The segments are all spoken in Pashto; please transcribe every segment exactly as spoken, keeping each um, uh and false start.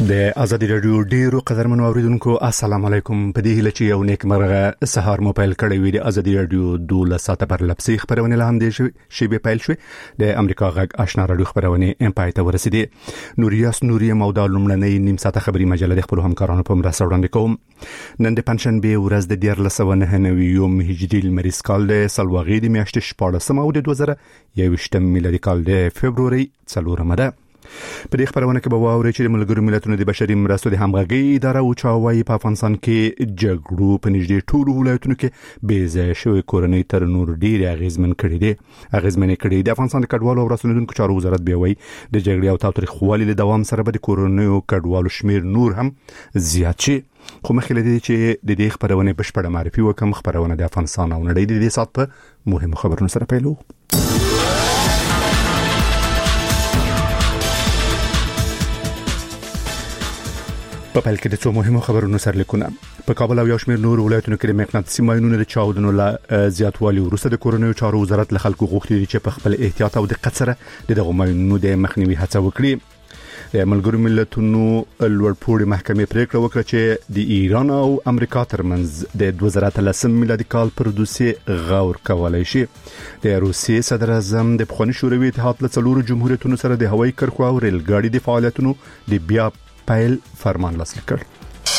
د ازادي رادیو ډیرو قدرمنو اوریدونکو السلام علیکم. په دې هیله چې یو نیک مرغه سهار مو پیل کړی وي. د ازادي رادیو دوله ساعته پر لپسي خبرونه لاهم دي شي به پیل شوي. د امریکا غږ آشنا رادیو خبرونه ام پای ته ورسېدي. نوریاس نوري مودا لمړنۍ نیم ساعته خبري مجله د خپل همکارانو په مرسته وړاندې کوم. نن د پنځشنبه ورځ د ډیر لسونه نوي هجري لمریز کال د سلواغې د میاشتې شپاړسمه او د دوه زره یوویشتم میلادي کال د فبروري څلورمه ده. په دې خبرونه کې به واوري چې ملګرو ملتونو د بشري مرستو د همغږي اداره او چاوي په افغانستان کې جګړو په نږدې ټولو ولایتونو کې بیزه شوی کورنۍ تر نور ډیر اغیزمن کړي دي. اغیزمن کړي د افغانستان د کډوالو او رسنیدونکو چارو وزارت به وي د جګړې او تاریخوالي له دوام سره به د کورنۍ او کډوالو شمیر نور هم زیات شي. خو مخکې لدی چې د دې خبرونه بشپړه معرفي وکم. خبرونه د افغانستان او نړۍ د دې سات په مهمو خبرونو سره پیلو. په پیل کې د څو مهمو خبرونو سرلیکونه. په کابل او یو شمېر نور ولایتونو کې د مقناطیسي ماینونو د چاودنو له زیاتوالي وروسته د کورنیو چارو وزارت له خلکو غوښتي دي چې په خپل احتیاط او دقت سره د دغه ماینونو د مخنیوي هڅه وکړي. د ملګرو ملتونو لوړپوړي محکمې پریکړه وکړه چې د ایران او امریکا ترمنځ د دوه زره اتلسم میلادي کال پر دوسیې غور کولای شي. د روسیې صدر اعظم د پخوانی شوروي اتحاد له څلورو جمهوریتونو سره د هوایي کرښو او ریل ګاډي د فعالیتونو د بیا پیل فرمان لاسلیک کړ.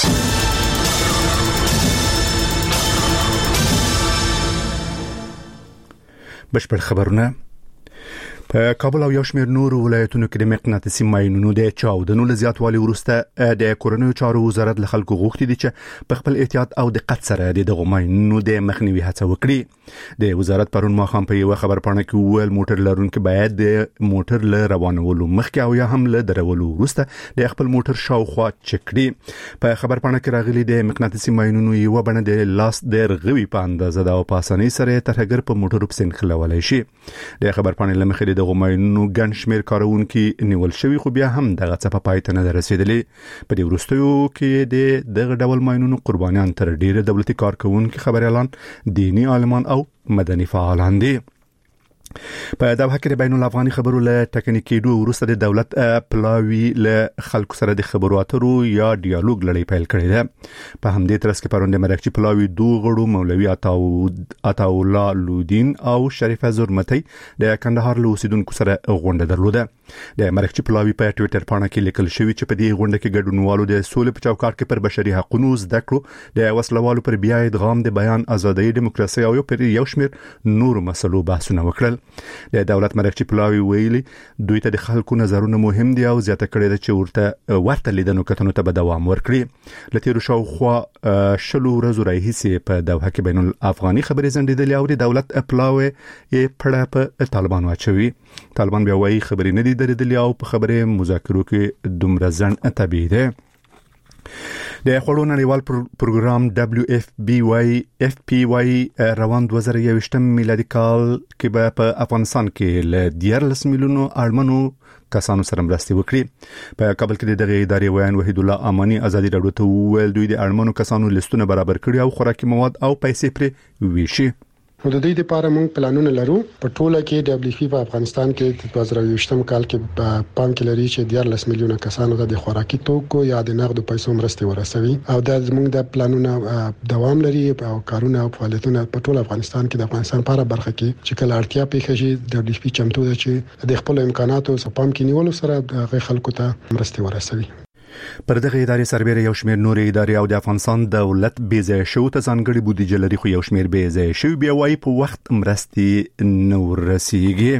بشپړ خبرونه. په کابل او یو شمېر نور ولایتونو کې د مقناطیسي ماینونو د چاودنو له زیاتوالي وروسته د کورنیو چارو وزارت له خلکو غوښتي دي چې په خپل احتیاط او دقت سره د دغه ماینونو د مخنیوي هڅه وکړي. د وزارت پرون ماښام په یو خبرپاڼه کې وویل موټر لرونکي باید د موټر له روانولو مخکې او یا هم له درولو وروسته د خپل موټر شاوخوا چک کړي. په خبرپاڼه کې راغلي د مقناطیسي ماینونو یو بڼه د لاس د رغوي په اندازه د په اسانۍ سره ترهګر په موټر په سن خلولای شي. د خبرپاڼې لمخې د غوماینو ګڼ شمیر کارونکي نیول شوی خو بیا هم دغه څه په پای ته نه رسیدلی. په دې وروستیو کې د دغه ډول ماینونو قربانیان تر ډیره دولتي کارکونکو خبريالان، دینی عالمان او مدني فعالان دي. په دغه کې د بین الافغاني خبرو له ټکنیکي دوه وروسته د دولت پلاوی له خلکو سره د خبرو اترو یا ډیالوګ لړۍ پیل کړې ده. په همدې ترڅ کې پروند مرکچی پلاوی دوه غړو مولوي عطا الله لودین او شریف زرمتی د کندهار له اوسیدونکو سره غونډه درلوده. د مرکچی پلاوی په ټوئیټر باندې کې لیکل شوی چې په دې غونډه کې ګډونوالو د سولې په چوکاټ کې پر بشري حقوقو زده کړو، د وسلوالو پر بیا ادغام، د بیان ازادي، دیموکراسي او یو شمیر نور مسلو بحثونه وکړل. د دولت مرکچی پلاوی ویلي دوی ته د خلکو نظرونه مهم دي او زیاته کړي ده چې ورته ورته لیدنو کتنو ته به دوام ورکړي. لته شاوخوا شلو ورځې راهیسې په دوحه کې بین الافغاني خبري زندیدلې او د دولت پلاوی یې پړه په طالبان واچوي. طالبان بیا وايي خبري نه دي درېدلې او په خبره مذاکرو کې دومره ځن طبيعي ده. د خړو نړیوال پروګرام دبليو اف بي واي اف پی واي روان دوه زره یوویشتم میلادي کال کې به په افغانستان کې ل دیارلس میلیونو اړمنو کسانو سره مرستې وکړي. په کابل کې د ادارې ویان وحید الله امانی ازادي راډیو ته ویل دوی د اړمنو کسانو لیستونه برابر کړي او خوراکي مواد او پیسې پرې ویشي. نو د دې لپاره موږ پلانونه لرو. په ټوله کې دبليو اف پی په افغانستان کې د دوه زره یوویشتم کال کې په پام کې لري چې دیارلس میلیونه کسانو ته د خوراکي توکو یا د نقد پیسو مرستې ورسوي او د موږ د پلانونه دوام لري او کارونه او فعالیتونه په ټول افغانستان کې د افغانستان لپاره برخه کې چې کله اړتیا پیښ شي دبليو اف پی چمتو ده چې د خپل امکاناتو په پام کې نیولو سره د خلکو ته مرستې ورسوي. پر دغه ادارې سربېره یو شمېر نور ادارې او د افغانستان دولت بیزه شو ته ځانګړي بودیجه لري خو یو شمېر بیزه شو بیا وايي په وخت مرستې نور رسیږي.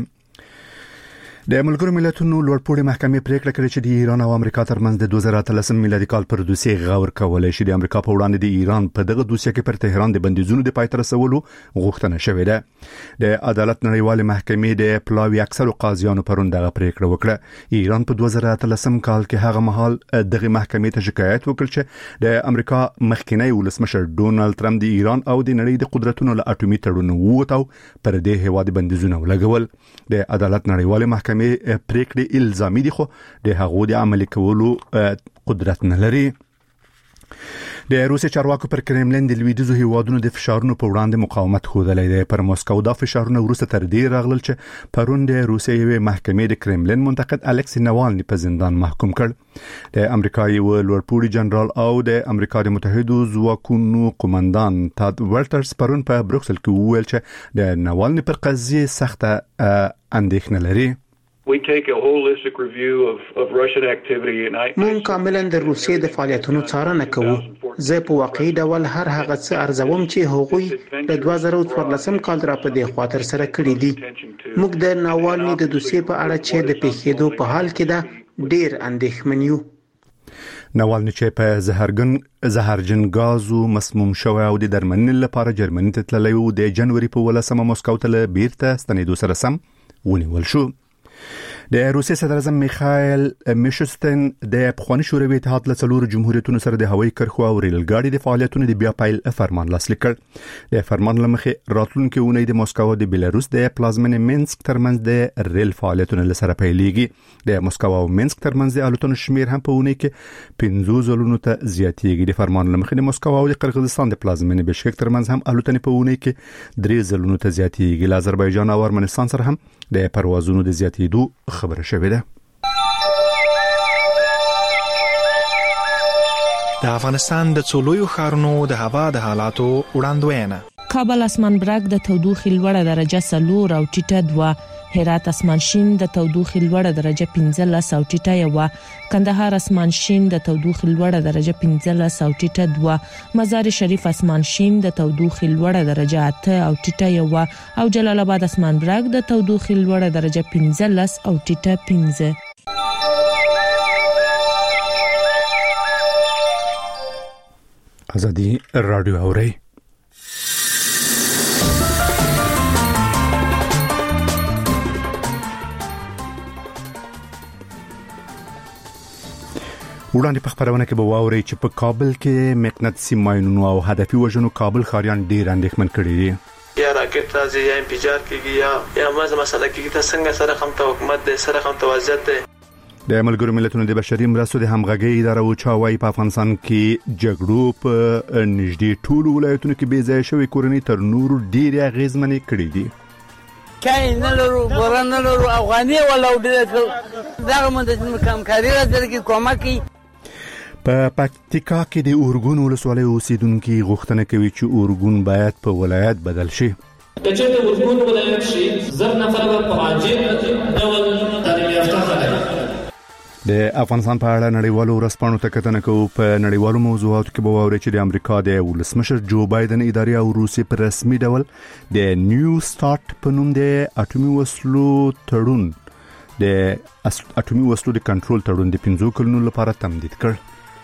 د ملګرو ملتونو لوړپوړي محکمې پریکړه کړې چې د ایران او امریکا ترمنځ د دوه زره اتلسم میلادي کال پر دوسیې غور کولای شي. د امریکا په وړاندې د ایران په دغه دوسیه کې پر تهران د بندیزونو د پای ته رسولو غوښتنه شوې ده. د عدالت نړیوال محکمې د پلاوی اکثر قاضیانو پرون دغه پریکړه وکړه. ایران په دوه زره اتلسم کال کې هغه مهال دغه محکمې ته شکایت وکړ چې د امریکا مخکینی ولسمشر ډونالد ټرمپ د ایران او د نړۍ د قدرتونو له اټومي تړون ووتو پر دې هیواد بندیزونه ولګول. د عدالت نړیوال محکمې پریکړې الزامي دي خو د هغو د عملي کولو قدرت نه لري. د روسي چارواکو پر کرملین د لویدیځو هیوادونو د فشارونو په وړاندې مقاومت خوده دی. پر مسکو دا فشارونه وروسته تر دې راغلل چې پرون د روسیې یوې محکمې د کرملین منتقد الکسی ناوالني په زندان محکوم کړ. د امریکا یو لوړپوړي جنرال او د امریکا د متحدو ځواکونو قومندان تاد ولټرز پرون په بروکسل کې وویل چې د ناوالني پر قضیه سخته اندېښنه لري. We take a holistic review of, of Russian activity and I مون کاملا د روسیې د فعالیتونو څارنه کوو. زه په واقعي ډول هر هغه څه ارزوم چې هغوی د دوه زره څوارلسم کال را په دې خاطر سره کړی دي. موږ د ناوالني د دوسیې په اړه چې د پیښېدو په حال کې ده ډیر اندېښمن یو. ناوالني چې په زهرجن زهرجن غازو مسموم شو او د درملنې لپاره جرمني ته تللی و د جنوري په ولسمه مسکو ته بیرته ستنېدو سره سم ونیول شو. د روسیې صدر اعظم میخائیل میشوستین د پخوانی شوروي اتحاد له څلورو جمهوریتونو سره د هوایي کرښو او ریل ګاډي د فعالیتونو د بیا پیل فرمان لاسلیک کړ. د فرمان لمخې راتلونکي اونۍ د مسکو او د بیلاروس د پلازمینې مینسک ترمنځ د ریل فعالیتونو لسره پیلېږي. د مسکو او مینسک ترمنځ د الوتنو شمیر هم په اونۍ کې پنځه ځلونو ته زیاتېږي. د فرمان لمخې د مسکو او د قرغیزستان د پلازمینې بشکک ترمنځ هم الوتنې په اونۍ کې درې ځلونو ته زیاتېږي. له آذربایجان او ارمنستان سره هم د پروازونو د زیاتېدو خبره شوې ده. د افغانستان د څولویو ښارونو د هوا د حالاتو وړاندوینه. کابل اسمان برګ د تودوخې لوړه درجه څلور او ټیټه دوه، هرات اسمان شین د تودوخې لوړه درجه پنځلس او ټیټه یو، کندهار اسمان شین د تودوخې لوړه درجه پنځلس او ټیټه دوه، مزار شریف اسمان شین د تودوخې لوړه درجه اته او ټیټه یو او جلال آباد اسمان برګ د تودوخې لوړه درجه پنځلس او ټیټه پنځه. ازادي رادیو اوري. وړاندې په خبرونه کې به واوري چې په کابل کې مقناطیسي ماینونو او هدفي وژنو کابل ښاریان ډیر اندېښمن کړي دي. یا راکټ راځي یا انفجار کیږي یا یا مزه مسله کیږي ته څنګه سره هم ته حکومت د سره هم توازیت ده. د ملګرو ملتونو د بشري مرستو د همغږي اداره او چاوي په افغانستان کې جګړو په نږدې ټولو ولایتونو کې بې ځای شوی کورنۍ تر نورو ډیر اغیزمنې کړې دي. کاین نه لرو ورن نه لرو افغاني ولا ډیر دغه مونږ د همکاري راځي کې کومک. په پکتیکا کې د اورګون ولسوالۍ اوسیدونکو غوښتنه کوي چې اورګون باید په ولایت بدل شي. کچې د اورګون ولایت شي زر نفر په عاجل ډول تعلیم یافته خلک. د افغانستان په اړه نړیوالو ورځپاڼو ته کتنه کوو. په نړیوالو موضوعاتو کې به واوري چې د امریکا د ولسمشر جو بایدن ادارې او روسیې په رسمي ډول د نیو سٹارټ په نوم د اټومي وسلو تړون د اټومي وسلو د کنټرول تړون د پنځو کلونو لپاره تمدید کړ.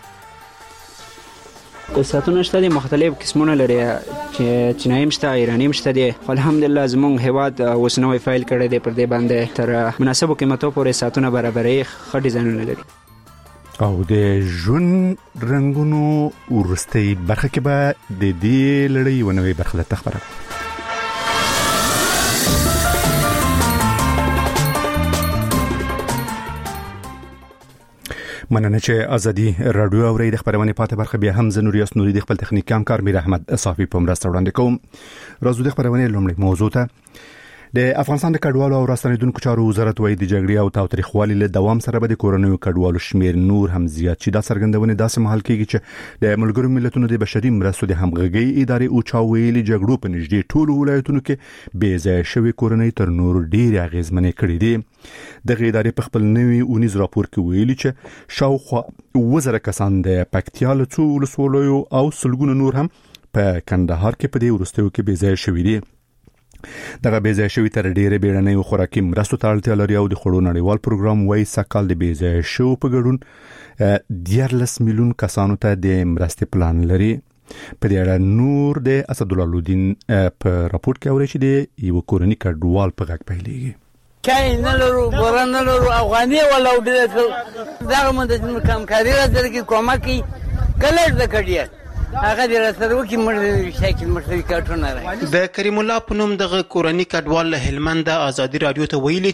ساتونه شته دي مختلف قسمونه لري چې چینایم شته ایرانیم شته دي. الحمدلله زمونږ هواد اوس نوې فایل کړی دی پر دې باندې تر مناسبو قیمتو پورې ساتونه برابرې ښه ډیزاینونه لري. او د ژوند رنگونو ورستي برخه کې به د دې لړۍ ونوي برخه د تخبره. مننه چې ازادي رادیو اوري. د خبرونه پاتې برخه بیا هم زنوریاس نوري د خپل تخنیک کار میر احمد صافي په مرسته وړاندې کوم. راځو د خبرونه لومړی موضوع ته. د افغانستان د کډوالو او راستنیدونکو چارو وزارت وایي د جګړې او تاوتریخوالي له دوام سره به د کورونو کډوالو شمیر نور هم زیات شي. دا څرګندونه داسې مهال کېږي چې د ملګرو ملتونو د بشري مرستو د همغږي ادارې او چاویلي جګړو په نږدې ټولو ولایتونو کې بې ځای شوی کورنۍ تر نور ډیر اغیزمنې کړې دي. دغه ادارې په خپل نوي اونیز راپور کې ویلي چې شاوخوا وزره کسان د پکتیا له څو ولسوالیو او سلګونو نور هم په کندهار کې په دې ورستیو کې بې ځای شوی دي. دغه بې ځای شوی تر ډیره بیړنۍ خوراکي مرستو ته اړتیا لري او د خړو نړیوال پروګرام وایي سکهال د بې ځای شو په ګډون دیارلس میلیون کسانو ته د مرستې پلان لري. په دې اړه نور د اسدالله لودین په راپور کې اوري چې د یو کورنۍ کډوال په غږ پیلېږي. کاین نه لرو ورن نه لرو افغاني ولا ډیر دغه مونږ د همکاري راځي کې کومک کله د کډیا هغه د رسرو کې مړ شکل مړ کارټونه راځي. د کریم الله په نوم دغه کورنۍ کډوال له هلمند ازادي رادیو ته ویلي چې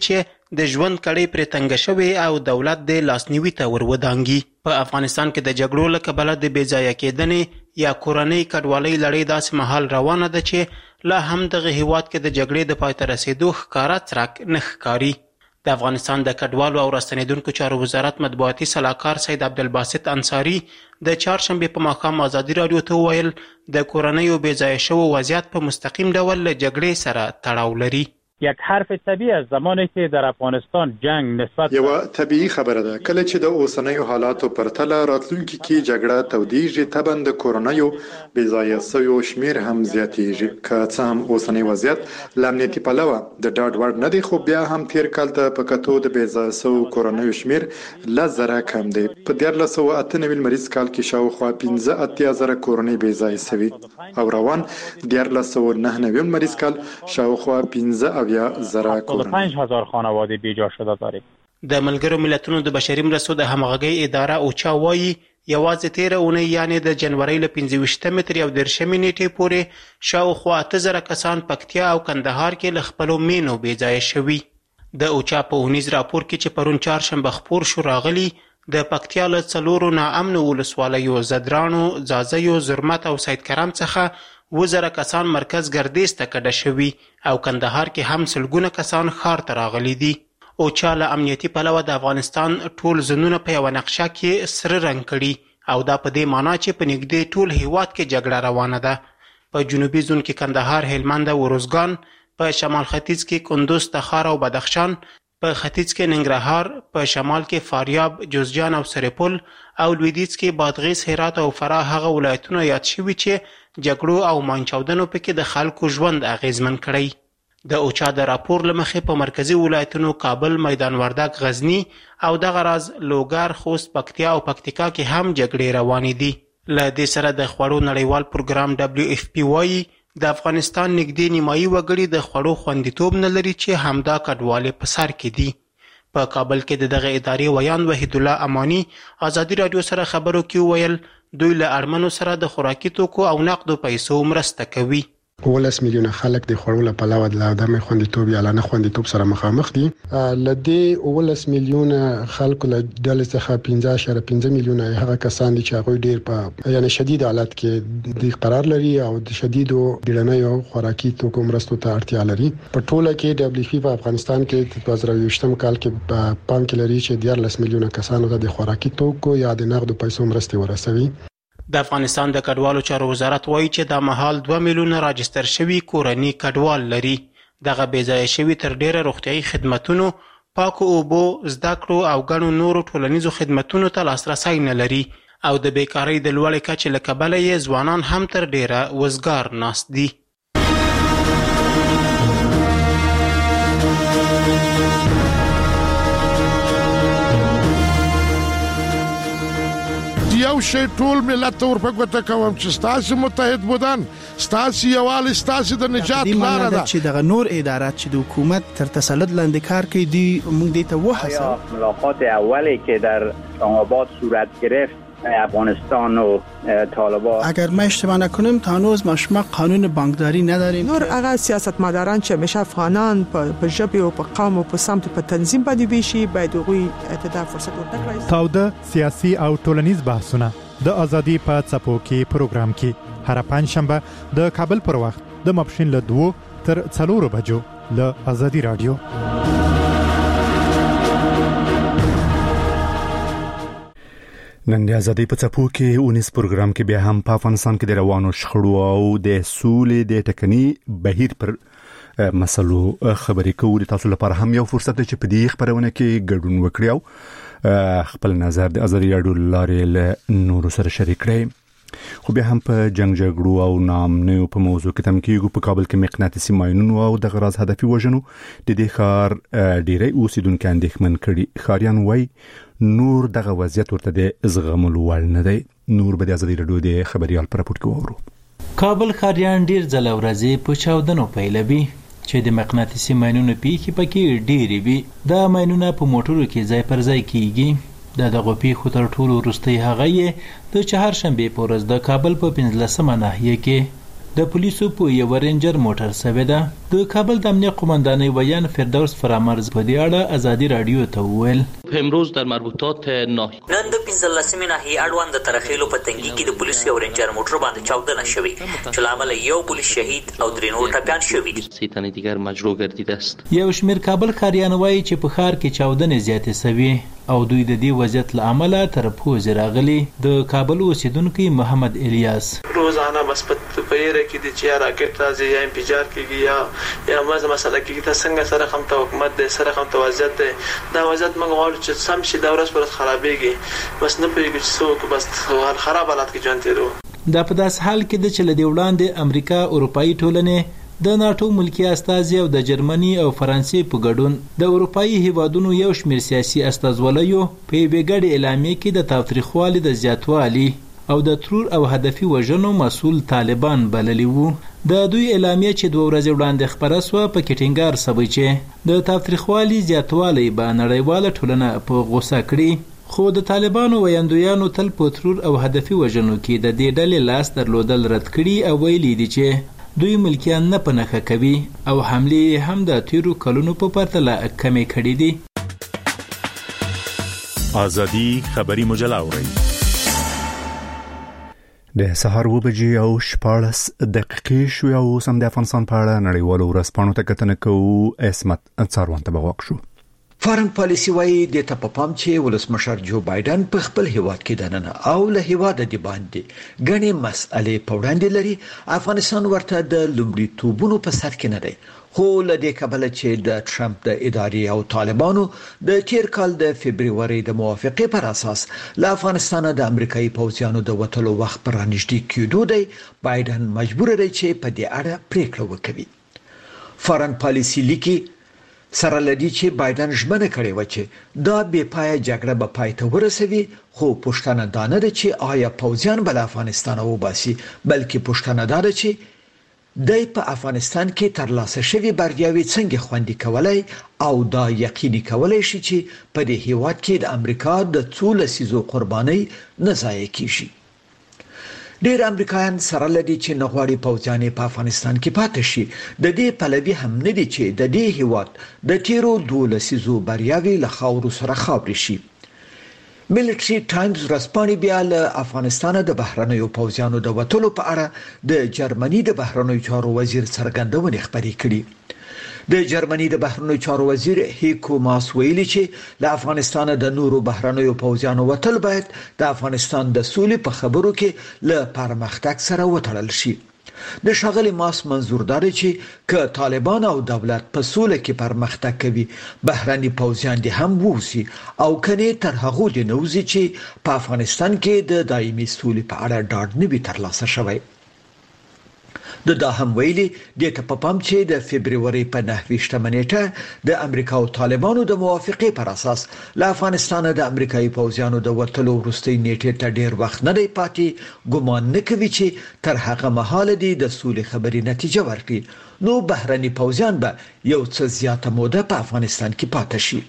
د ژوند کړۍ پرې تنګه شوې او دولت د لاسنیوي ته ورودانګي. په افغانستان کې د جګړو له کبله د بې ځایه کېدنې یا کورنۍ کډوالۍ لړۍ داسې مهال روانه ده چې لا هم دغه هیواد کې د جګړې د پای ته رسېدو ښکاره څرک نه ښکاري. د افغانستان د کډوالو او راستنېدونکو چارو وزارت مطبوعاتي سلاکار سید عبدالباسط انصاري د چهارشنبې په ماښام ازادي راډیو ته وویل د کورنیو بې ځایه شوو وضعیت په مستقیم ډول له جګړې سره تړاو لري. یک حرف طبیعی است زمانی که در افغانستان جنگ نسبت یو طبیعي خبره ده کله چې د اوسنیو حالاتو پرتله راتلونکي کې جګړه تودیږي طبعا د کورنیو بې ځایه شویو شمیر هم زیاتیږي. که څه هم اوسنی وضعیت له امنیتي پلوه د ډاډ وړ نه دی خو بیا هم تیر کال ته په کتو د بې ځایه شویو کورنیو شمیر لس زره کم دی. په دیارلس سوه اته نوي لمریز کال کې شاوخوا پنځه اتیا زره کورنۍ بې ځایه شوي او روان دیارلس سوه نهه نوي لمریز کال شاوخوا پنځه هفتاد و پنج هزار خانواده بیجا شده داریم. د ملګرو ملتونو د بشري مرستو د همغږۍ اداره اوچا وایي یوازې تیره اونۍ یعنې د جنورۍ له پنځه ویشتمې تر یو دېرشمې نیټې پورې شاوخوا اته زره کسان پکتیا او کندهار کې له خپلو مینو بې ځایه شوي. د اوچا په اونیز راپور کې چې پرون چهارشنبه خپور شو راغلي د پکتیا له څلورو ناامنو ولسوالیو زدرانو، ځاځیو، زرمت او سید کرم څخه اووه زره کسان مرکز ګردیز ته کډه شوي او کندهار کې هم سلګونه کسان ښار ته راغلي دي. اوچا له امنیتي پلوه د افغانستان ټول زونونه په یوه نقشه کې سره رنګ کړي او دا په دې معنا چې په نږدې ټول هیواد کې جګړه روانه ده. په جنوبي زون کې کندهار، هلمند او روزګان، په شمال ختیځ کې کندوز، تخار او بدخشان، په ختیځ کې ننګرهار، په شمال کې فاریاب، جوزجان او سرپل او لویدیځ کې بادغیس، هرات او فراه هغه ولایتونه یاد شوي چې جګړو او مانچاودنو پکې د خلکو ژوند اغیزمن کړی. د اوچا د راپور له مخې په مرکزي ولایتونو کابل، میدان وردګ، غزني او دغه راز لوګر، خوست، پکتیا او پکتیکا کې هم جګړې روانې دي. له دې سره د خوړو نړیوال پروګرام دبلیو اف پی وایي د افغانستان نږدې نیمایي وګړي د خوړو خوندیتوب نه لري چې همدا کډوالې په سر کې دي. په کابل کې د دغه ادارې ویان وحید الله امانی ازادي راډیو سره خبرو کې وویل دوی له اړمنو سره د خوراکي توکو او نقدو پیسو مرسته کوي. ولس میلیونه خلک د خوړو له پلوه د عدم خوندیتوب یا نه خوندیتوب سره مخامخ دي. لدې ولس میلیونه خلکو له ډلې څخه پنځه اعشاریه پنځه میلیونه هغه کسان دي چې هغه ډیر په یعنی شدید حالت کې د قرار لري او د شدیدو ډیرنیو خوراکي توکو مرستو ته اړتیا لري. په ټوله کې دبلیو اف په افغانستان کې په دوه زره یوویشتم کال کې په پام کې لري چې دیارلس میلیونه کسانو ته د خوراکي توکو یا د نقدو پیسو مرستې ورسوي. د افغانستان د کډوالو چارو وزارت وایي چې دا مهال دوه میلیونه راجستر شوي کورني کډوال لري. دغه بې ځایه شوي تر ډیره روغتیایي خدمتونو، پاکو اوبو، زده کړو او ګڼو نورو ټولنیزو خدمتونو ته لاسرسی نه لري او د بیکارۍ د لوړې کچې له کبله یې ځوانان هم تر ډیره وزګار ناست دي. یو شی ټول ملت ته ورپګوته کوم چې ستاسو متحد بودن، ستاسو یووالی، ستاسو د نجات لاره ده. چې دغه نور ادارات چې د حکومت تر تسلط لاندې کار کوي دي موږ دې ته وحسه. ملاقات اولی که در اسلام‌آباد صورت گرفت افغانستان و طالبان، اگر ما اشتباه نکنیم تا هنوز ما قانون بانکداری نداریم. نور هغه سیاستمداران چې همیشه افغانان په ژبه او په قوم او په سمت په تنظیم باندې ویشي باید هغوی ته فرصت ورکړي. تاوده سیاسي او ټولنیز بحثونه د ازادي په څپو کې پروګرام کې هر پنځشنبه د کابل پر وخت د ماپښین له دوه تر څلورو بجو له ازادي رادیو. نن د ازادي په څپو کې اونیس پروګرام کې بیا هم په افغانستان کې د روانو شخړو او د سولې د ټکني بهیر پر مسلو خبرې کوو. تاسو لپاره هم یو فرصت دی چې په دې خبرونه کې ګډون وکړئ او خپل نظر د ازادي رادیو لارې له نورو سره شریک کړئ. خو بیا هم په جنگ جګړو او نامنو په موضوع کې تم کېږو. په کابل کې مقناطیسي ماینونو او د غراض هدفي وژنو د دې ښار ډیری اوسیدونکو اندېښمن کړي. ښاریان وایي نور دغه وضعیت ورته د زغملو وړ نه دی. نور به د ازادي رادیو د خبريال پر راپور کې وورو. کابل ښاریان ډیر ځله ورځې په چاودنو پیلوي چې د مقناطیسي ماینونو پیښې پکې ډېرې وي. دا ماینونه په موټرو کې ځای پر ځای کیږي. د دغه پیښو تر ټولو وروستۍ هغه یې د چهارشنبې په ورځ د کابل په پنځلسمه ناحیه کې د پولیسو په یو رینجر موټر سوي ده. د کابل د امنیت قومندانۍ ویان فردوس فرامرز په دې اړه ازادي رادیو ته وویل امروز در مربوطات ناحیه نن د پنځلسمې ناحیې اړوند د ترخیلو په تنګي کې د پولیسو یو رینجر موټر باندې چاودنه شوې چې لامل یو پولیس شهید او درې نور ټپیان شوي دي. سه تن دیگر مجروح گردیده است. یو شمېر کابل ښاریان وایي چې په ښار کې چاودنې زیاتې سوي او دوی د دې وضعیت له امله تر پوزې راغلي. د کابل اوسیدونکي محمد الیاس روزانه بس په پیره کې د چیا راکټ راځي یا انفجار کېږي یا یا مزه مسله کېږي. ته څنګه سره هم ته حکومت د سره هم ته وضعیت دی دا وضعیت موږ غواړو چې سم شي دا ورځ پر خرابېږي بس نه پوهېږو چې څوک بس خراب حالات کې ژوند تېرو. دا په داس حال کې د چې له دې وړاندې امریکا اروپایي ټولنې د ناتو ملکی استازي او د جرمني او فرانسې په ګډون د اروپایي هیوادونو یو شمېر سیاسي استازولیو په یوې ګډې اعلامیې کې د تاوتریخوالي د زیاتوالي او د ترور او هدفي وژنو مسؤل طالبان بللي وو. د دوی اعلامیه چې دوه ورځې وړاندې خپره سوه په کې ټینګار سوی چې د تاوتریخوالي زیاتوالی به نړیواله ټولنه په غوسه کړي خو د طالبانو ویاندویانو تل په ترور او هدفي وژنو کې د دې ډلې لاس درلودل رد کړي او ویلي دي چې دوی ملکیان نه په نښه کوي او حملې هم د تیرو کلونو په پرتله کمې کړي دي. ازادي خبري مجله اوري د سهار و بجې او شپاړس دقیقې شوې او سم د افغانستان په اړه نړیوالو ورځپاڼو ته کتنه کوو. اسمت څاروان ته بغوښ شو. فارن پالیسی وایي د تپپام چې ولسمشر جو بایدن په خپل هیواد کې دننه او له هیواد دی باندې غني مسئلې په وړاندې لري. افغانستان ورته د لومړي توبونو په سر کې نه دی خو له دې کبله چې د ټرمپ د ادارې او طالبانو د تیر کال د فبرवरी د موافقې پر اساس له افغانستان د امریکایي پوځیانو د وټلو وخت پر نږدې کېدو دی بایدن مجبور دی چې په دې اړه پریکړه وکړي. فارن پالیسی لیکي سره لدی چې بایدن ژمنه کړې و چې دا بې پای جګړه به پای ته ورسوي خو پښتنه دانه ده چې آیا پوځیان بل افغانستان وباسي بلکې پښتنه ده چې دای په افغانستان کې ترلاسه شوی بریاوي څنګه خوندي کولای او دا یقیني کولای شي چې په دې هیواد کې د امریکا د څو لسیزو قرباني نه ضایع کیږي. ډېر امریکایان سره لدی چې نغواړي پوځیان په افغانستان کې پاتې شي. د دې پلوي هم نه دي چې د دې هیواد د تیرو دولسیزو بریاوي له خاورو سره خاوري شي. ملټري ټایمز رسپاني بیا له افغانستان د بهرنیو پوځیانو د وټلو په اړه د جرمني د بهرنیو چارو وزیر څرګندونه خبرې کړې. د جرمني د بهرنیو چارو وزیر هیکو ماس ویلي چې له افغانستان د نورو بهرنیو پوځیانو وټل باید د افغانستان د سولې په خبرو کې له پرمختګ سره وټړل شي. د شاغلي ماس منظور داري چې ک طالبان او دولت په سولې کې پرمختګ کوي بهرني پوځیان دي هم ووسی او کني تر هغه د نوزي چې په افغانستان کې د دایمي سولې په اړه ډاډ نه وي ترلاسه شوی. د دا هم ویلي د تپپام چې د فبرवरी په نهه نیټه د امریکا او طالبانو د موافقې پر اساس له افغانستان د امریکایي پوځیانو د وټلو وروستۍ نیټه ته ډیر وخت نه دی پاتې ګومان نه کوي چې تر هغه مهاله دی د سولې خبري نتیجه ورکړي نو بهرني پوځیان به یو څه زیاته موده په افغانستان کې پاتې شي.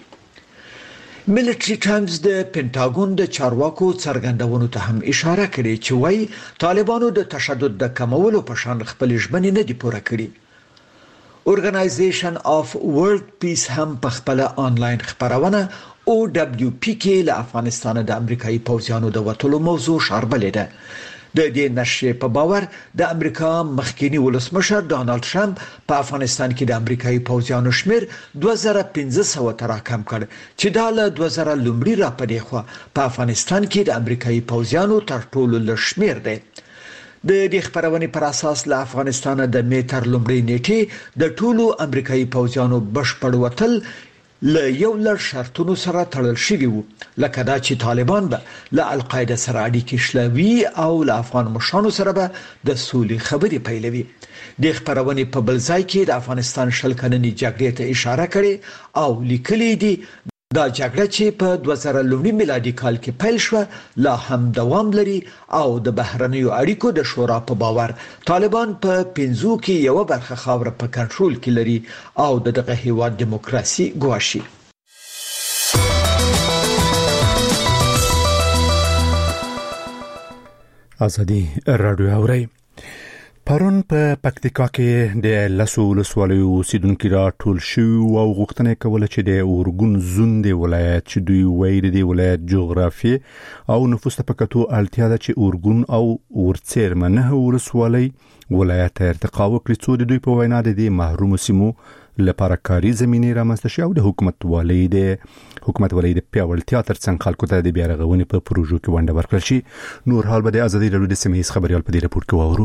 ملټري ټایمز د پینټاګون د چارواکو څرګندونو ته هم اشاره کړې چې وايي طالبانو د تشدد د کمولو په شان خپل ژمنې نه دي پوره کړې. اورګنایزیشن اف ورلد پیس هم په خپل آنلاین خبرونه او دبليو پی کې له افغانستان د امریکایي پوځیانو د وټلو موضوع شاربلې ده. د دې نشریې په باور د امریکا مخکینی ولسمشر ډانلډ ټرمپ په افغانستان کې د امریکایي پوځیانو شمیر دوه زره پنځه سوه ته راکم کړ چې دا له دوه زره لومړي را پدې خو په افغانستان کې د امریکایي پوځیانو تر ټولو لږ شمیر دی. د دې خبرونې پر اساس له افغانستان د میټر لومړي نیټه د ټولو امریکایي پوځیانو بشپړ وټل له یو لړ شرطونو سره تړل شوی وو لکه دا چې طالبان به له القاعده سره اړیکې شلوي او له افغان مشرانو سره به د سولې خبرې پیلوي. د خبرونې په بل ځای کې د افغانستان شل کلنې جګړې ته اشاره کړې او لیکلي دي دا جګړه چې په دوه زره لومړي میلادي کال کې پیل شوه لا هم دوام لري او د بهرنیو اړیکو د شورا په باور طالبان په پنځو کې یو برخه خاوره په کنټرول کې لري او دغه هیواد دیموکراسي ګواښي. ازادي رادیو اوري پرون په پکتیکا کې د لسو ولسوالیو اوسیدونکو راټول شو او غوښتنه کوله چې د اورګون زوند ولایت چې دوی وایي د ولایت جغرافي او نفوس ته پکتو اړتیا ده چې اورګون او ورڅیرمنه ولسوالۍ ولایت ارتقا وکړي څو د دوی په وینا د محروم سیمو لپاره کاري زمینه رامنځته شي او د حکومت والي د حکومت والي د پیاوړتیا ترڅنګ خلکو ته د بیا رغونې په پروژو کې ونډه ورکړل شي. نور حال به د ازادي راډیو د سیمې خبريال په دې راپور کې واورو.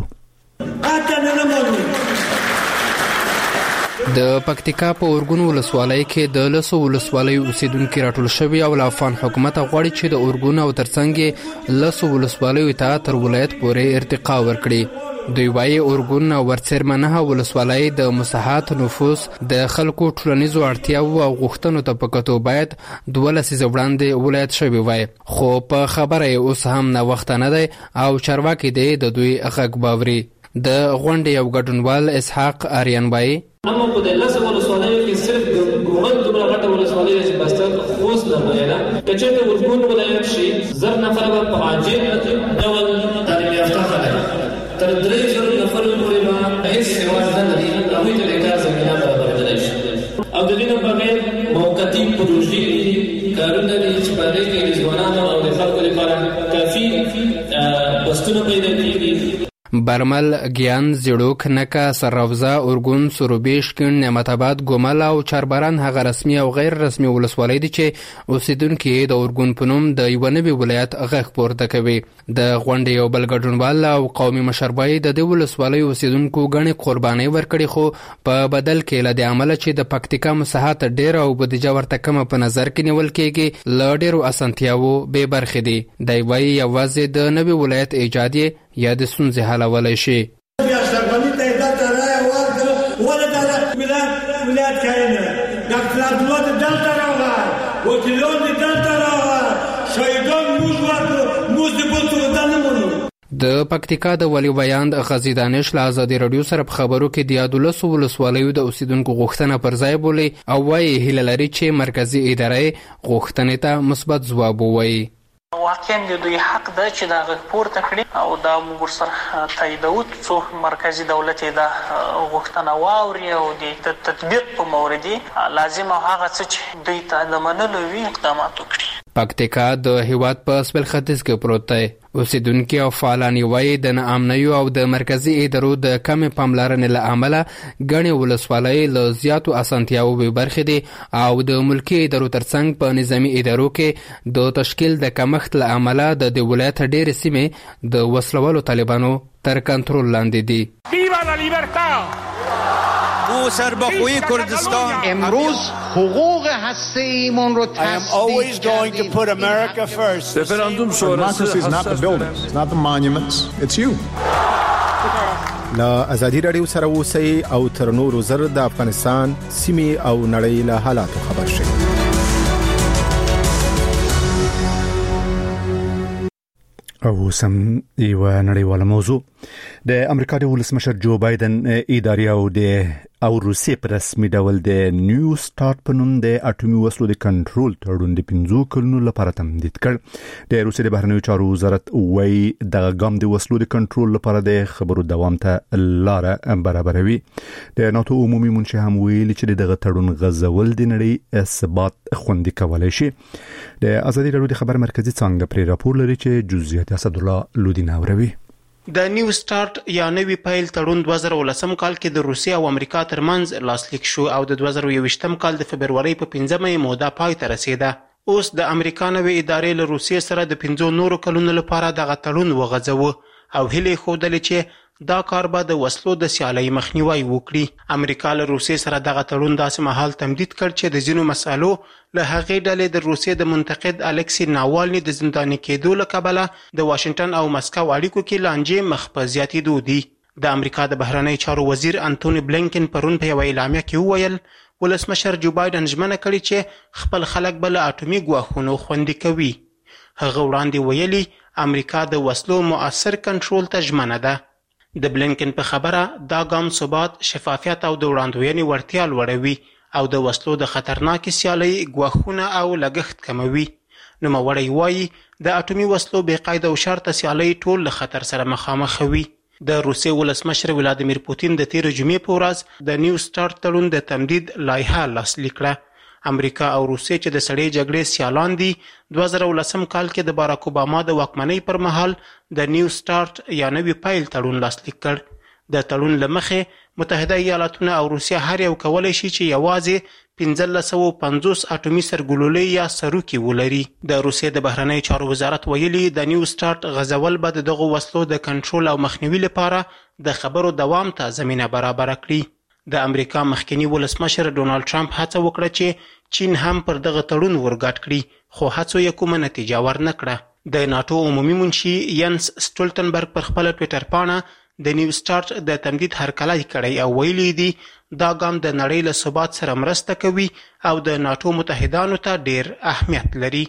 د پکتیکا په اورګون ولسوالۍ کې د لسو ولسوالیو اوسیدونکو راټول شوي او افغان حکومت غواړي چې د اورګون او ترڅنګ لسو ولسوالیو ته تر ولایت پورې ارتقا ورکړي. دوی وايي اورګون او ورڅیرمنه ولسوالۍ د مساحت نفوس د خلکو ټولنیزو اړتیاو او غوښتنو ته پکتو باید دوه لسیزه وړاندې ولایت شوی وای، خو په خبره اوس هم نه وخت نه دی او چارواکي دی د دوی غږ باوري. د غونډې یو ګډونوال اسحاق آریان وایي اما په د لسو ولسوالیو کې صرف ګومن دومره غټه ولسوالۍ چې بس خوست نه ویله کچې د اورګون ولایت شي زر نفر به په عاجل ډول تعلیم یافته خلک تر درې زره نفر پورې به هیڅ هیواد نه لري هغوی ته د کار زمینه برابرېدلی شي او د دې نه بغیر موقتي پروژې کارونه دي چې په هغې کې د ځوانانو او د خلکو لپاره کافي بستونه پیدا کېږي. برمل، گیان، زیړوک، نکه، سروزه، اورګون، سروبیش، کڼ، نعمت آباد، ګومل او چاربران هغه رسمي او غیر رسمي ولسوالۍ دي چې اوسیدونکي د اورګون په نوم د یوه نوي ولایت غږ پورته کوي. د غونډې یو بل ګډونوال او قومي مشر وایي د دې ولسوالیو اوسیدونکو ګڼې قربانۍ ورکړي خو په بدل کې له دې امله چې د پکتیکا مساحت ډېره او بودیجه ورته کمه په نظر کې نیول کېږي له ډېرو اسانتیاوو بې برخې دي. دی وایي یوازې د نوي ولایت ایجاد یې یا د ستونزې حلولی شي. د پکتیکا د ولی بیان غازی دانش له ازادي راډیو سره په خبرو کې د یادولسو ولسوالیو د اوسیدونکو غوښتنه پر ځای بولي او وایي هیله لري چې مرکزي ادارې غوښتنې ته مثبت ځواب ووایي. واقعا د دوی حق ده چې دا غږ پورته کړي او دا موږ ورسره تاییدوو څو مرکزي دولت یې دا غوښتنه واوري او د تطبیق په مورد لازم او هغه څه چې دوی ته د منلو وي اقدامات وکړي. پکتیکا د هیواد په سپل ختیځ کې پروت دی. اوسیدونکي او فعالان وایي د ناامنیو او د مرکزي ادارو د کمې پاملرنې له امله ګڼې ولسوالۍ له زیاتو اسانتیاوو بې برخې دي او د ملکي ادارو ترڅنګ په نظامي ادارو کې د تشکیل د کمښت له امله د دې ولایت ډېرې سیمې د وسلوالو طالبانو تر کنټرول لاندې دي. ویوا لا لیبرتا او سربخوی کردستان امروز حقوق هسته ایمان رو تصدیق کردیم. رفراندوم Democracy is not the buildings, it's not the monuments, it's you. لا ازادي راډیو سره اوسئ او تر نورو زر د افغانستان سیمې او نړۍ له حالاتو خبر شئ. او سم یو نړیواله موضوع د امریکا د ولسمشر جو بایدن اداري او د او روسیې په رسمي ډول د نیو سٹارټ په نوم د اټومي وسلو د کنټرول تړون د پنځو کلونو لپاره تمدید کړ. د روسیې د بهرنیو چارو وزارت وایي د ګام د وسلو د کنټرول لپاره د خبرو دوام ته لاره برابروي. د ناتو عمومي منشي هم ویلي چې دغه تړون غځول د نړۍ ثبات خوندي کولای شي. د ازادي راډیو د خبر مرکزی څنګه پر راپور لري چې جزئیات اسد الله لودین اوروي. د نیو سٹارټ یا نوی پیل تړون دوه زره ولسم کال کې د روسیې او امریکا ترمنځ لاسلیک شو او د دوه زره یوویشتم کال د فبرورۍ په پنځمه موده پای ته رسیده. اوس د امریکا نوې ادارې له روسیې سره د پنځو نورو کلونو لپاره دغه تړون وغځوه او هیله خوده چې دا کار به د وسلو د سیالۍ مخنیوي وکړي. امریکا له روسیې سره دغه تړون داسې مهال تمدید کړ چې د ځینو مسالو له هغې ډلې د روسیې د منتقد الکسی ناوالني د زنداني کېدو له کبله د واشنگټن او مسکو اړیکو کې لانجې مخ په زیاتېدو دي. د امریکا د بهرنی چارو وزیر انټونی بلینکن پرون په یوه اعلامیه کې وویل ولسمشر جو بایدن ژمنه کړې چې خپل خلک به له اټومي ګواښونو خوندي کوي. هغه وړاندې ویلي امریکا د وسلو مؤثر کنټرول ته ژمنه ده. د بلینکن په خبره دا ګام ثبات، شفافیت او د وړاندوینې وړتیا لوړوي او د وسلو د خطرناکې سیالۍ ګواښونه او لګښت کموي. نوموړی وایي د اټومي وسلو بې قید او شرطه سیالۍ ټول له خطر سره مخامخ وي. د روسیې ولسمشر ولادیمیر پوتین د تیر جمعې په ورځ د نیو سٹارټ تړون د تمدید لایحه لاسلیک کړه. امریکا او روسیې چې د سړې جګړې سیالان دي دوه زره ولسم کال کې د باراک اوباما د واکمنۍ پر مهال د نیو سٹارټ یا نوي پیل تړون لاسلیک کړ. د تړون له مخې متحده ایالاتونه او روسیه هر یو کولی شي چې یوازې پنځه سوه پنځوس اټومي سرګلولې یا سروکي ولري. د روسیې د بهرنۍ چارو وزارت ویلي د نیو سٹارټ غځول به د دغو وسلو د کنټرول او مخنیوي لپاره د خبرو دوام ته زمینه برابره کړي. د امریکا مخکنی ولسمشر ډونالد ټرمپ هڅه وکړه چې چین هم پر دغه تړون ورګډ کړي، خو هڅو یې کومه نتیجه ورنه کړه. د ناتو عمومي منشي ینس سټولټنبرګ پر خپله ټویټر پاڼه د نیو سٹارټ د تمدید هرکلی کړی او ویلي دي دا ګام د نړۍ له ثبات سره مرسته کوي او د ناتو متحدانو ته ډیر اهمیت لري.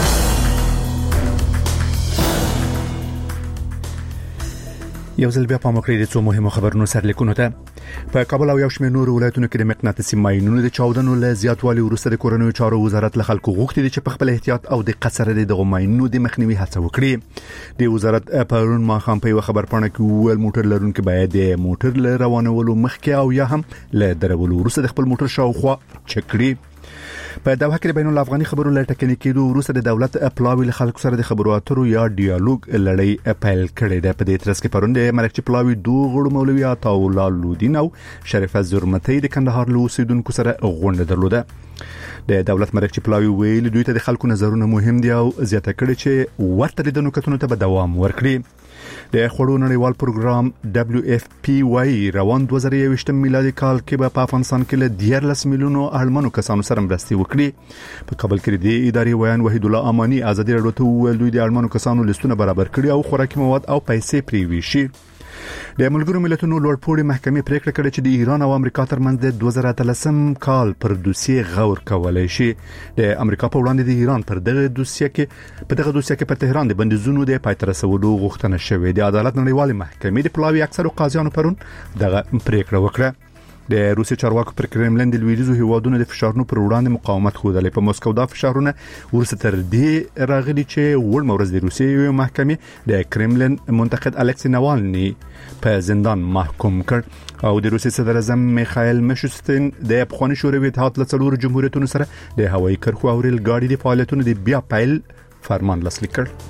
یو ځل بیا پام وکړئ د څو مهمو خبرونو سرلیکونو ته. په کابل او یو شمېر نورو ولایتونو کې د مقناطیسي ماینونو د چاودنو له زیاتوالي وروسته د کورنیو چارو وزارت له خلکو غوښتي دي چې په خپل احتیاط او دقت سره د دغو ماینونو د مخنیوي هڅه وکړي. د وزارت پرون ماښام په یوه خبرپاڼه کې وویل موټر لرونکي باید د موټر له روانولو مخکې او یا هم له درولو وروسته د خپل موټر شاوخوا چک کړي. په دوحه کې د بین الافغاني خبرو له ټکنۍ کېدو وروسته د دولت پلاوي له خلکو سره د خبرو اترو یا ډیالوګ لړۍ پیل کړې ده. په دې ترڅ کې پرون د مرکچي پلاوي دوه غړو مولوي عطاالله لودین او شریفه زرمتي د کندهار له اوسیدونکو سره غونډه درلوده. د دولت مرکچي پلاوي ویل دوی ته د خلکو نظرونه مهم دي او زیاته کړي چې ورته لیدنو کتنو ته به دوام ورکړي. د خوړو نړیوال پروګرام دبليو اف پی واي روان دوه زره یوویشتم میلادي کال کې په افغانستان کې له دیارلس میلیونو اړمنو کسانو سره مرستې وکړي. په کابل کې د ادارې ویان وحید الله امانی ازادي راډیو ته وویل دوی د اړمنو کسانو لیستونه برابر کړي او خوراکي مواد او پیسې پرې ویشي. د ملګرو ملتونو لوړپوړي محکمې پریکړه کړې چې د ایران او امریکا ترمنځ د دوه زره اتلسم کال پر دوسیې غور کولای شي. د امریکا په وړاندې د ایران پر دغه دوسیې کې په دغه دوسیې کې پر تهران د بندیزونو د پای ته رسولو غوښتنه شوې. د عدالت نړیوالې محکمې د پلاوي اکثرو قاضیانو پرون دغه پریکړه وکړه. د روسي چارواکو پر کرملین د لویدیځو هیوادونو د فشارونو پر وړاندې مقاومت ښودلی. په مسکو دا فشارونه ورسته تر دې راغلي چې وړمه ورځ د روسیې محکمې د کرملین منتقد الکسی ناوالني په زندان محکوم کړ او د روسي صدر اعظم میخائیل میشوستین د پخواني شوروي اتحاد له څلورو جمهوریتونو سره د هوایي کرښو او ریل ګاډي د فعالیتونو د بیا پیل فرمان لاسلیک کړ.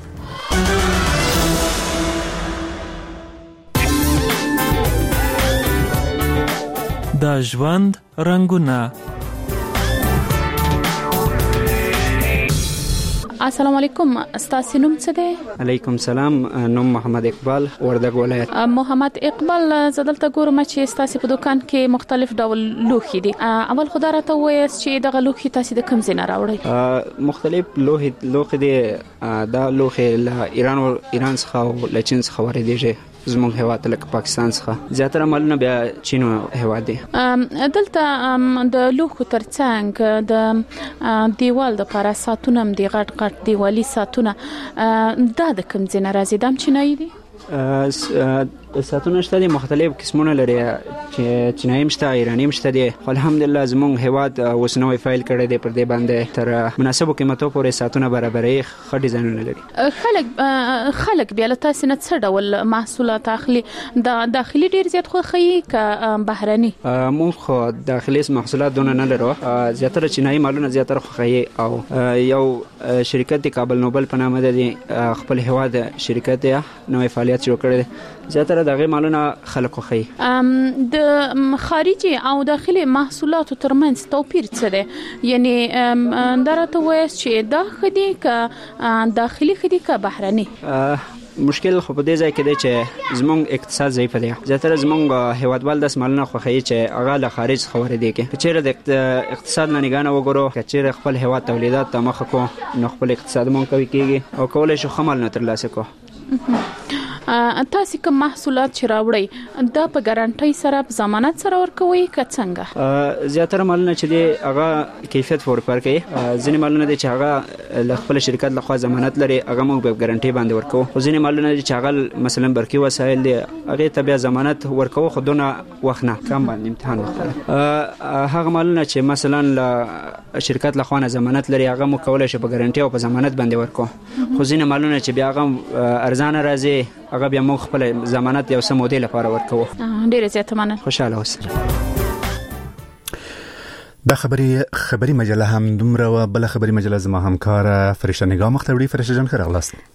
د ژوند رنگونه. السلام علیکم، ستاسو نوم څه دی؟ علیکم سلام، نوم محمد اقبال، وردګ ولایت. محمد اقبال، زدلته ګورم چې ستاسو په دکان کې مختلف ډول لوښي دي. اول خدای راته وایي چې دغه لوښي تاسو د کوم ځای نه راوړئ؟ مختلف لوښي لوښي دي. دا لوښي له ایران او ایران څخه او له چین څخه واردېږي. زموږ هیواد لکه پاکستان څخه زیاتره مالونه بیا چین هیواد دي. دلته د لوښو ترڅنګ د دیوال د لپاره ساتونه هم دي، غټ غټ دیوالي ساتونه. دا د کوم ځای نه راځي؟ دا هم چینایي دي؟ ساتونه شته دي، مختلف قسمونه لري چې چینایي مشته، ایراني مشته دي. الحمدلله زموږ هیواد اوس نوې فایل کړی دی پر دې باندې تر مناسبو قیمتو پورې ساتونه برابرې ښه ډیزاینونه لري. خلک خلک بیا له تاسو نه څه ډول محصولات اخلي؟ د داخلي ډیر زیات خوښي که بهرني؟ موږ خو داخلي محصولات دونه نه لرو، زیاتره چینایي مالونه زیاتره خوښي. او یو شرکت دی کابل نوبل په نامه دی، خپل هیواد شرکت دی، نوې فعالیت شروع کړی دی. زیاتره دغه مالونه خلک خوښي. د خارجي او داخلي محصولاتو ترمنځ توپیر څه دی؟ یعنی درته وایي چې دا خدي که داخلي خدي که بهرني؟ مشکل خو په دې ځای کې دی چې زموږ اقتصاد ضعیف دی. زیاتره زموږ هیوادوال داس مالونه خوښوي چې هغه له خارج څخه واردېږي. که چیرې د اقتصاد نه نګاه نه وګورو، که چیرې خپل هیواد تولیدات ته مخه کړو نو خپل اقتصاد مونږ قوي کېږي او کولی شو ښه مالونه ترلاسه کړو. تاسو کوم محصولات چې راوړئ دا په ګارانټي سره په ضمانت سره ورکوي که څنګه؟ زیاتره مالونه چې دی هغه کیفیت فور پر کوي. ځینې مالونه دي چې هغه له خپل شرکت لخوا ضمانت لري، هغه موږ په ګارانټي باندې ورکو. او ځینې مالونه دي چې هغه مثلا برقي وسایل دي، هغه ته بیا ضمانت ورکو خو دونه وخت نه، کم باندې امتحان وکړو. هغه مالونه چې مثلا له شرکت لخوا نه ضمانت لري، هغه مو کولای شي په ګارانټي او په ضمانت باندې ورکو. خو ځینې مالونه چې بیا هغه ارزانه راځي، هغه بیا موږ خپل ضمانت یو سم مودې لپاره ورکوو. ډیره زیاته مننه. خوشاله اوسئ. دا خبري خبري مجله هم دومره و بل خبري مجله زما همکار فرشته نگاه مختوری. فرشته جان خیر اغلاست.